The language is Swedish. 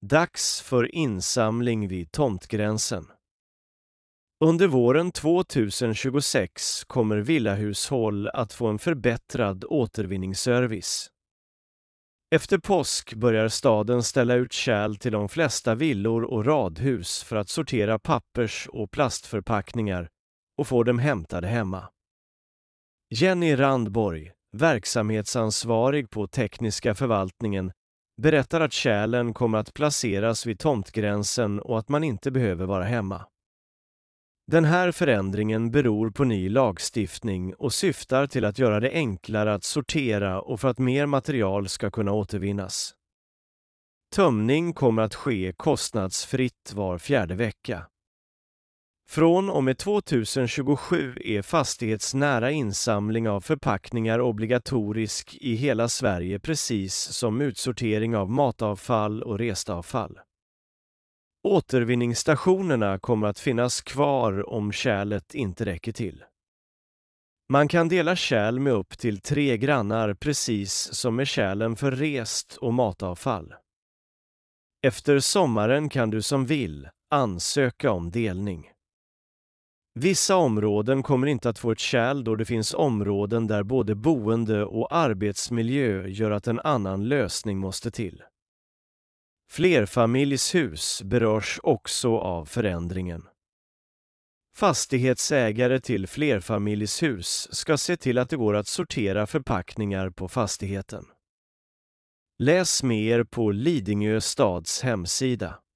Dags för insamling vid tomtgränsen. Under våren 2026 kommer villahushåll att få en förbättrad återvinningsservice. Efter påsk börjar staden ställa ut kärl till de flesta villor och radhus för att sortera pappers- och plastförpackningar och få dem hämtade hemma. Jenny Randborg, verksamhetsansvarig på tekniska förvaltningen, berättar att kärlen kommer att placeras vid tomtgränsen och att man inte behöver vara hemma. Den här förändringen beror på ny lagstiftning och syftar till att göra det enklare att sortera och för att mer material ska kunna återvinnas. Tömning kommer att ske kostnadsfritt var 4:e vecka. Från och med 2027 är fastighetsnära insamling av förpackningar obligatorisk i hela Sverige, precis som utsortering av matavfall och restavfall. Återvinningsstationerna kommer att finnas kvar om kärlet inte räcker till. Man kan dela kärl med upp till 3 grannar, precis som med kärlen för rest- och matavfall. Efter sommaren kan du som vill ansöka om delning. Vissa områden kommer inte att få ett kärl då det finns områden där både boende och arbetsmiljö gör att en annan lösning måste till. Flerfamiljshus berörs också av förändringen. Fastighetsägare till flerfamiljshus ska se till att det går att sortera förpackningar på fastigheten. Läs mer på Lidingö stads hemsida.